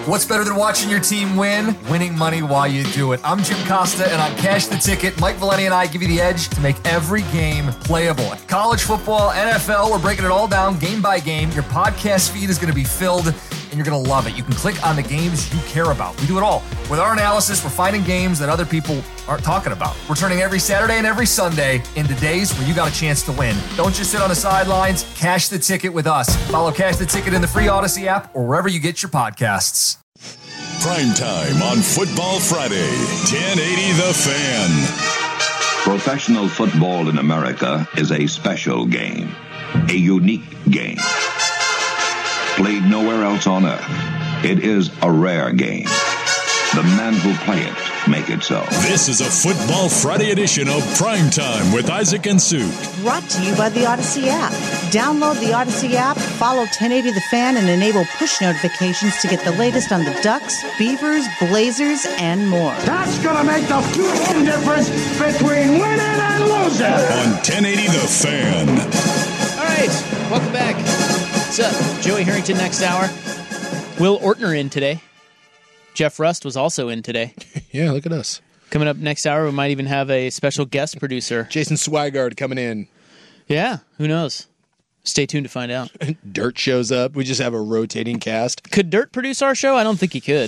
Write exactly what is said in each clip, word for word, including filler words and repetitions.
What's better than watching your team win? Winning money while you do it. I'm Jim Costa, and on Cash the Ticket, Mike Valeni and I give you the edge to make every game playable. College football, N F L, we're breaking it all down game by game. Your podcast feed is going to be filled, and you're going to love it. You can click on the games you care about. We do it all. With our analysis, we're finding games that other people aren't talking about. We're turning every Saturday and every Sunday into days where you got a chance to win. Don't just sit on the sidelines. Cash the Ticket with us. Follow Cash the Ticket in the free Odyssey app or wherever you get your podcasts. Prime time on Football Friday. ten eighty The Fan. Professional football in America is a special game, a unique game. Played nowhere else on earth. It is a rare game. The men who play it make it so. This is a Football Friday edition of Prime Time with Isaac and Sue. Brought to you by the Odyssey app. Download the Odyssey app, follow ten eighty The Fan, and enable push notifications to get the latest on the Ducks, Beavers, Blazers, and more. That's going to make the fucking difference between winning and losing. On ten eighty The Fan. All right, welcome back. What's up? Joey Harrington next hour. Will Ortner in today. Jeff Rust was also in today. Yeah, look at us. Coming up next hour, we might even have a special guest producer. Jason Swigard coming in. Yeah, who knows? Stay tuned to find out. Dirt shows up. We just have a rotating cast. Could Dirt produce our show? I don't think he could.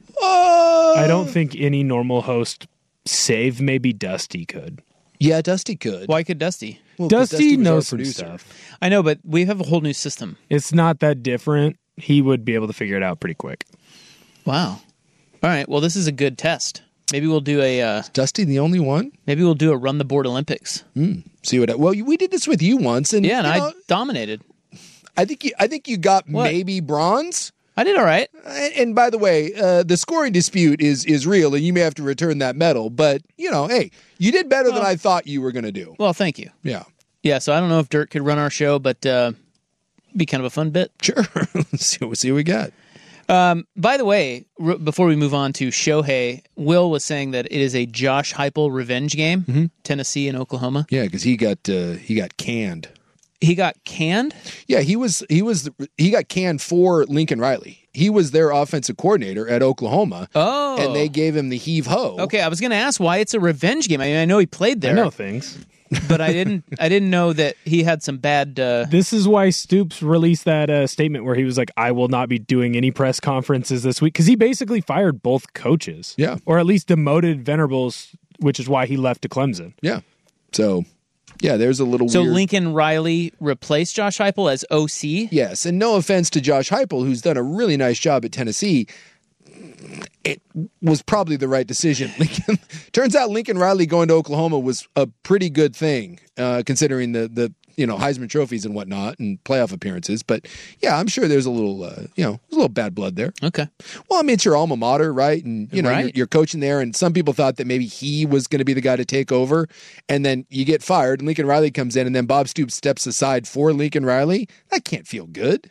Uh, I don't think any normal host, save maybe Dusty, could. Yeah, Dusty could. Why could Dusty? Well, 'cause Dusty was our knows some producer. stuff. I know, but we have a whole new system. It's not that different. He would be able to figure it out pretty quick. Wow. All right. Well, this is a good test. Maybe we'll do a. Uh, Is Dusty the only one? maybe we'll do a run the board Olympics. Mm, see what? I, well, we did this with you once, and Yeah, and you I know, dominated. I think you, I think you got What? maybe bronze. I did all right. And, and by the way, uh, the scoring dispute is is real, and you may have to return that medal. But you know, hey, you did better than Well- I thought you were going to do. Well, thank you. Yeah, Yeah. So I don't know if Dirt could run our show, but uh, be kind of a fun bit. sure. Let's see, we'll see what we got. Um, by the way, r- before we move on to Shohei, Will was saying that it is a Josh Heupel revenge game, Mm-hmm. Tennessee and Oklahoma. Yeah, because he got uh, he got canned. He got canned. Yeah, he was he was he got canned for Lincoln Riley. He was their offensive coordinator at Oklahoma. Oh, And they gave him the heave ho. okay. I was going to ask why it's a revenge game. I mean, I know he played there, I know things. but I didn't. I didn't know that he had some bad. Uh, This is why Stoops released that uh, statement where he was like, I will not be doing any press conferences this week. Because he basically fired both coaches. Yeah. Or at least demoted Venables, which is why he left to Clemson. Yeah. So, yeah, there's a little so weird. Lincoln Riley replaced Josh Heupel as O C. Yes, and no offense to Josh Heupel, who's done a really nice job at Tennessee. It was probably the right decision. Lincoln, turns out Lincoln Riley going to Oklahoma was a pretty good thing, uh, considering the the you know Heisman trophies and whatnot and playoff appearances. But yeah, I'm sure there's a little uh, you know there's a little bad blood there. Okay. Well, I mean it's your alma mater, right? And you know Right. you're, you're coaching there, and some people thought that maybe he was going to be the guy to take over, and then you get fired, and Lincoln Riley comes in, and then Bob Stoops steps aside for Lincoln Riley. That can't feel good.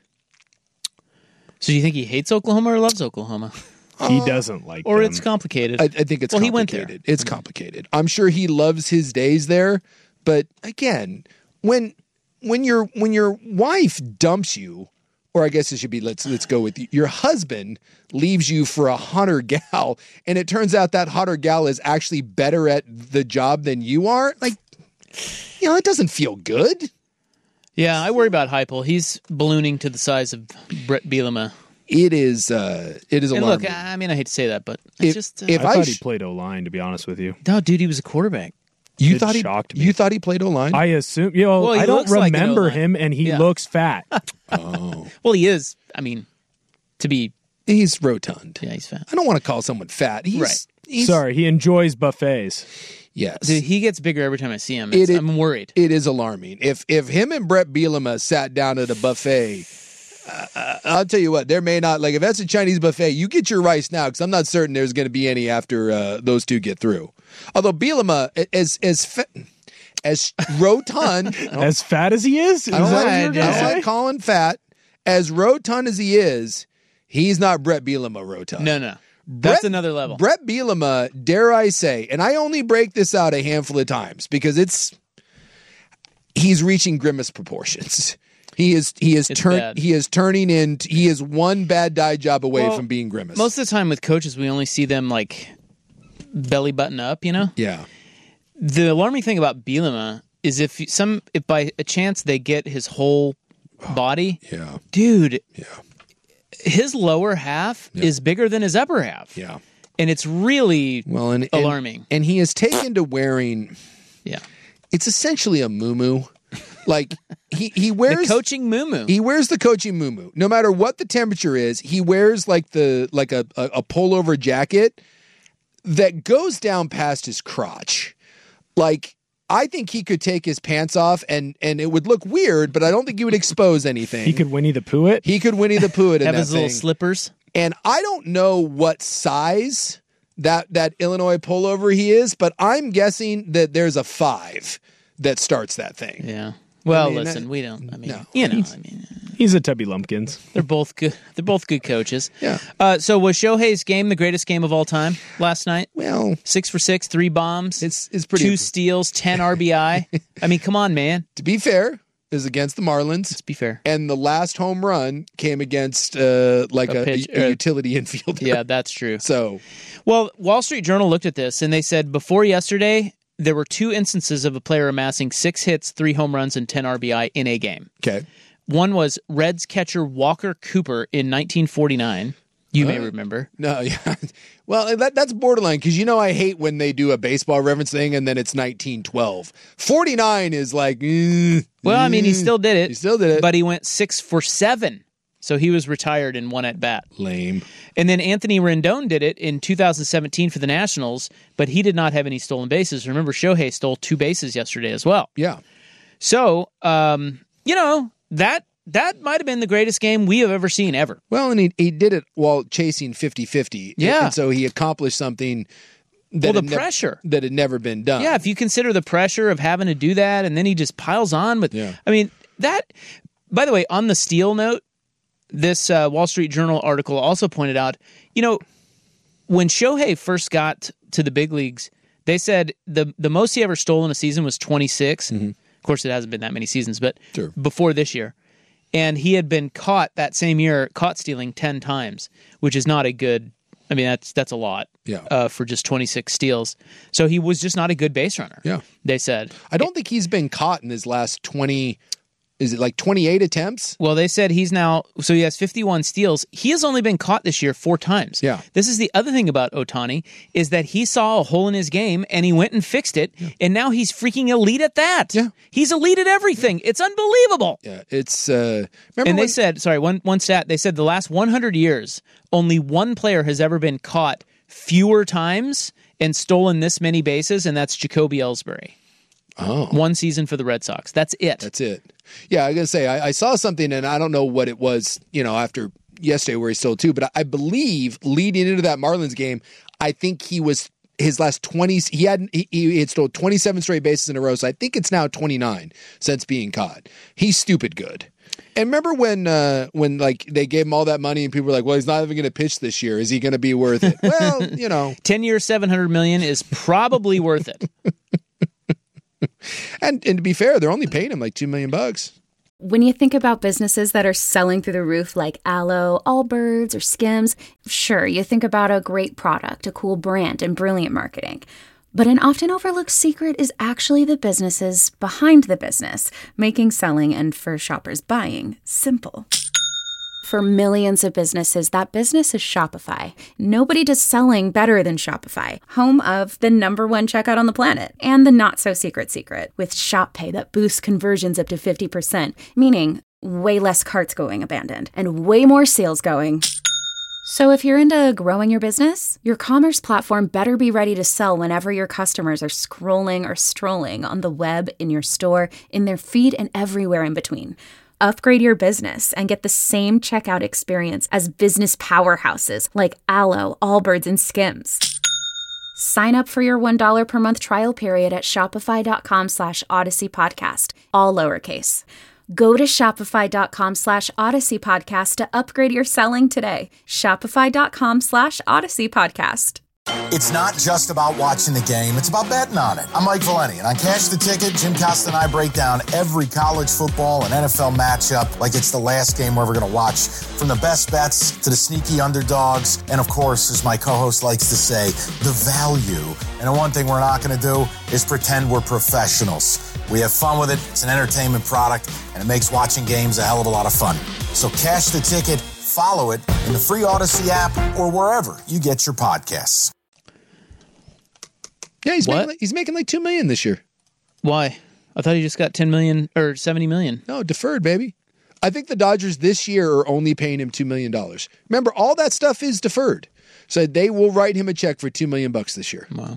So do you think he hates Oklahoma or loves Oklahoma, He doesn't like or them. it's complicated? I, I think it's Well, he complicated. went there. It's complicated. I'm sure he loves his days there, but again, when when your when your wife dumps you, or I guess it should be let's let's go with you, your husband leaves you for a hunter gal, and it turns out that hunter gal is actually better at the job than you are. Like, you know, it doesn't feel good. Yeah, I worry about Heupel. He's ballooning to the size of Brett Bielema. It is. Uh, it is And alarming. look, I mean, I hate to say that, but it's If- just uh, if I I thought sh- he played O-line, to be honest with you. no, dude, he was a quarterback. you it thought he shocked me. you thought he played O-line. I assume, you know, Well, he I don't looks like an remember O-line. him, and he Yeah. looks fat. oh, Well, he is. I mean, to be, he's rotund. yeah, he's fat. I don't want to call someone fat. He's, Right. He's, Sorry, he enjoys buffets. Yes. Dude, he gets bigger every time I see him. It It's, is- I'm worried. It is alarming. If if him and Brett Bielema sat down at a buffet, uh, I'll tell you what, there may not, like if that's a Chinese buffet, you get your rice now because I'm not certain there's going to be any after uh, those two get through. Although Bielema, as as fa- as rotund, I don't, As fat as he is? Is I don't that like, what you were I gonna don't say? like calling fat, as rotund as he is, he's not Brett Bielema rotund. No, no. That's Brett- another level. Brett Bielema, dare I say, and I only break this out a handful of times because it's he's reaching grimace proportions. He is he is It's turn bad. he is turning in. He is one bad dye job away Well, from being Grimace. Most of the time with coaches, we only see them like belly button up, you know? yeah. The alarming thing about Bielema is if some, if by a chance they get his whole body, Yeah. dude, Yeah. his lower half is bigger than his upper half. Yeah. And it's really Well, and, and alarming. And he has taken to wearing. Yeah. It's essentially a muumuu. Like he he wears The coaching muumuu. He wears the coaching muumuu. No matter what the temperature is, he wears like the like a, a, a pullover jacket that goes down past his crotch. Like I think he could take his pants off and and it would look weird, but I don't think he would expose anything. He could Winnie the Pooh it. He could Winnie the Pooh it in Have that his little thing. slippers. And I don't know what size that that Illinois pullover he is, but I'm guessing that there's a five that starts that thing. Yeah. Well, I mean, listen, that- we don't. I mean, no. you know, I mean, He's a Tubby Lumpkins. they're both good. They're both good coaches. Yeah. Uh, so was Shohei's game the greatest game of all time last night? Well, Six for six, three bombs, it's it's pretty. two steals, ten R B I. I mean, come on, man. To be fair, is against the Marlins. Let's be fair. And the last home run came against uh, like A a, pitch- a uh, utility infielder. Yeah, that's true. So Well, Wall Street Journal looked at this and they said before yesterday there were two instances of a player amassing six hits, three home runs, and ten R B I in a game. okay, One was Reds catcher Walker Cooper in nineteen forty-nine. You may remember. no, yeah. Well, that that's borderline because you know I hate when they do a baseball reference thing and then it's nineteen twelve. forty-nine is like. eh, Well, I mean, he eh. still did it. He still did it. But he went six for seven. So he was retired in one at bat. Lame. And then Anthony Rendon did it in two thousand seventeen for the Nationals, but he did not have any stolen bases. Remember, Shohei stole two bases yesterday as well. Yeah. So, um, you know, that that might have been the greatest game we have ever seen ever. Well, and he he did it while chasing fifty-fifty. Yeah. And so he accomplished something that Well, the had nev- pressure. that had never been done. Yeah, if you consider the pressure of having to do that, and then he just piles on with. Yeah. I mean, that. By the way, on the steal note, this uh, Wall Street Journal article also pointed out, you know, when Shohei first got to the big leagues, they said the the most he ever stole in a season was twenty-six. Of course, it hasn't been that many seasons, but Sure. before this year. And he had been caught that same year, caught stealing ten times, which is not a good. I mean, that's that's a lot. Yeah. Uh, for just twenty-six steals, so he was just not a good base runner. Yeah. They said. I don't think he's been caught in his last twenty. Is it like twenty-eight attempts? Well, they said he's now, so he has fifty-one steals. He has only been caught this year four times. Yeah. This is the other thing about Ohtani, is that he saw a hole in his game and he went and fixed it, and now he's freaking elite at that. Yeah. He's elite at everything. It's unbelievable. Yeah. It's uh remember And they when- said, sorry, one, one stat, they said the last one hundred years, only one player has ever been caught fewer times and stolen this many bases, and that's Jacoby Ellsbury. Oh. One season for the Red Sox. That's it. That's it. Yeah, I was gonna say I, I saw something and I don't know what it was, you know, after yesterday where he stole two, but I, I believe leading into that Marlins game, I think he was his last twenty. He had he, he had stole twenty-seven straight bases in a row, so I think it's now twenty-nine since being caught. He's stupid good. And remember when uh, when like they gave him all that money and people were like, "Well, he's not even going to pitch this year. Is he going to be worth it?" Well, you know, ten years, seven hundred million is probably worth it. and and to be fair, they're only paying him like two million bucks. When you think about businesses that are selling through the roof like Aloe, Allbirds, or Skims, sure, you think about a great product, a cool brand, and brilliant marketing. But an often overlooked secret is actually the businesses behind the business, making selling and for shoppers buying simple. For millions of businesses, that business is Shopify. Nobody does selling better than Shopify, home of the number one checkout on the planet and the not-so-secret secret with Shop Pay that boosts conversions up to fifty percent, meaning way less carts going abandoned and way more sales going. So if you're into growing your business, your commerce platform better be ready to sell whenever your customers are scrolling or strolling on the web, in your store, in their feed, and everywhere in between. Upgrade your business and get the same checkout experience as business powerhouses like Aloe, Allbirds, and Skims. Sign up for your one dollar per month trial period at shopify.com slash Odyssey Podcast, all lowercase. Go to shopify.com slash Odyssey Podcast to upgrade your selling today. Shopify.com slash Odyssey Podcast. It's not just about watching the game, it's about betting on it. I'm Mike Valeni, and on Cash the Ticket, Jim Costa and I break down every college football and N F L matchup like it's the last game we're ever going to watch. From the best bets to the sneaky underdogs, and of course, as my co-host likes to say, the value. And the one thing we're not going to do is pretend we're professionals. We have fun with it, it's an entertainment product, and it makes watching games a hell of a lot of fun. So Cash the Ticket, follow it in the free Odyssey app or wherever you get your podcasts. Yeah, he's What? making like, he's making like two million this year. Why? I thought he just got ten million or seventy million. No, deferred, baby. I think the Dodgers this year are only paying him two million dollars. Remember, all that stuff is deferred. So they will write him a check for two million bucks this year. Wow.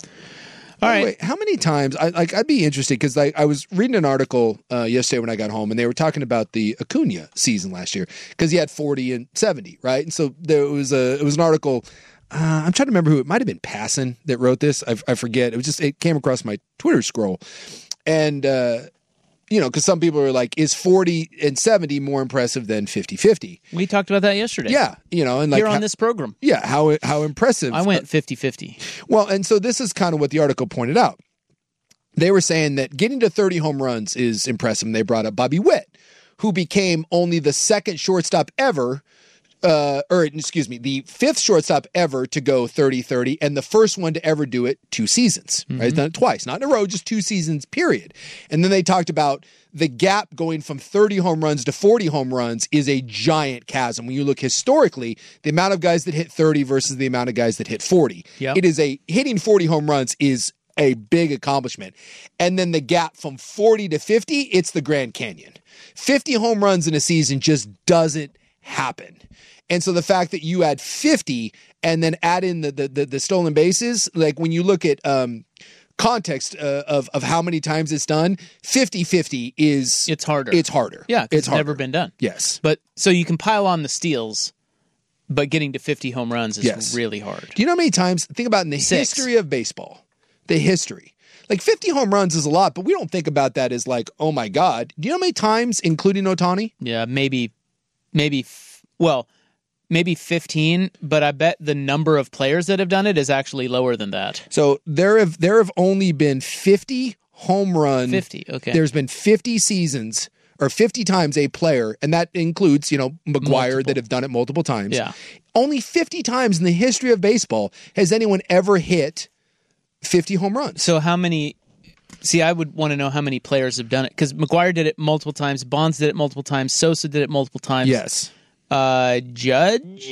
All right. right. How many times? I like. I'd be interested because I, I was reading an article uh, yesterday when I got home, and they were talking about the Acuna season last year because he had forty and seventy, right? And so there was a it was an article. Uh, I'm trying to remember who it might have been. Passon that wrote this. I, I forget. It was just it came across my Twitter scroll, and uh, you know, because some people are like, is forty and seventy more impressive than fifty fifty? We talked about that yesterday. Yeah, you know, and like Here on how- this program. Yeah, how how impressive. I went fifty-fifty. Well, and so this is kind of what the article pointed out. They were saying that getting to thirty home runs is impressive. And they brought up Bobby Witt, who became only the second shortstop ever, uh, or excuse me, the fifth shortstop ever to go thirty thirty, and the first one to ever do it two seasons. Right? He's done it twice, not in a row, just two seasons, period. And then they talked about the gap going from thirty home runs to forty home runs is a giant chasm. When you look historically, the amount of guys that hit thirty versus the amount of guys that hit forty. Yep. It is a hitting forty home runs is a big accomplishment. And then the gap from forty to fifty, it's the Grand Canyon. fifty home runs in a season just doesn't happen. And so the fact that you add fifty and then add in the the, the, the stolen bases, like when you look at um, context uh, of, of how many times it's done, fifty-fifty is... It's harder. It's harder. Yeah, 'cause it's it's never been done. Yes. But so you can pile on the steals, but getting to fifty home runs is Yes. really hard. Do you know how many times, think about in the Six. history of baseball, the history, like fifty home runs is a lot, but we don't think about that as like, oh my God. Do you know how many times, including Ohtani? Yeah, maybe, maybe, f- well, maybe fifteen, but I bet the number of players that have done it is actually lower than that. So there have there have only been fifty home run. fifty, okay. There's been fifty seasons or fifty times a player, and that includes, you know, McGuire Multiple. that have done it multiple times. Yeah. Only fifty times in the history of baseball has anyone ever hit fifty home runs. So how many? See, I would want to know how many players have done it because McGuire did it multiple times, Bonds did it multiple times, Sosa did it multiple times. Yes. Uh, Judge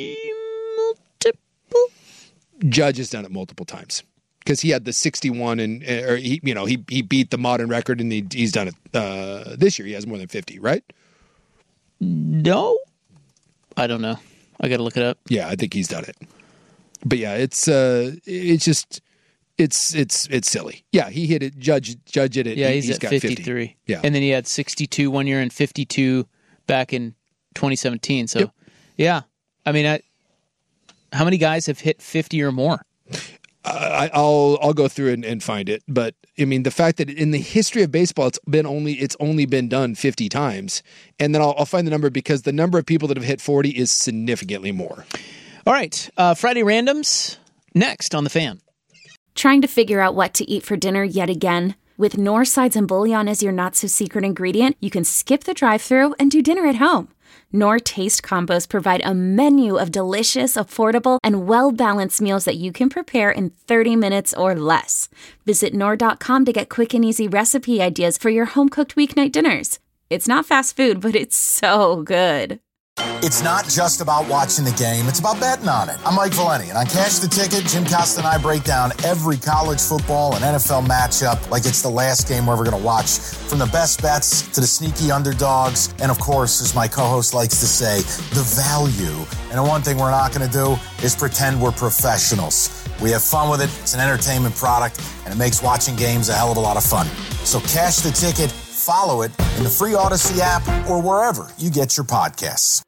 multiple. Judge has done it multiple times because he had the sixty-one and or he, you know, he he beat the modern record and he, he's done it uh, this year. He has more than fifty, right? No, I don't know. I got to look it up. Yeah, I think he's done it. But yeah, it's uh, it's just it's it's it's silly. Yeah, he hit it. Judge Judge did it. Yeah, He- he's, he's at got fifty-three. fifty. Yeah, and then he had sixty-two one year and fifty-two back in twenty seventeen. So, Yep. yeah, I mean, I, how many guys have hit fifty or more? I, I'll I'll go through and, and find it. But I mean, the fact that in the history of baseball, it's been only it's only been done fifty times, and then I'll, I'll find the number because the number of people that have hit forty is significantly more. All right, uh, Friday randoms next on The Fan. Trying to figure out what to eat for dinner yet again? With Knorr sides and bouillon as your not-so-secret ingredient, you can skip the drive-thru and do dinner at home. Knorr Taste Combos provide a menu of delicious, affordable, and well-balanced meals that you can prepare in thirty minutes or less. Visit Knorr dot com to get quick and easy recipe ideas for your home-cooked weeknight dinners. It's not fast food, but it's so good. It's not just about watching the game, it's about betting on it. I'm Mike Valeni, and on Cash the Ticket, Jim Costa and I break down every college football and N F L matchup like it's the last game we're ever going to watch. From the best bets to the sneaky underdogs, and of course, as my co-host likes to say, the value. And the one thing we're not going to do is pretend we're professionals. We have fun with it, it's an entertainment product, and it makes watching games a hell of a lot of fun. So Cash the Ticket, follow it in the free Odyssey app or wherever you get your podcasts.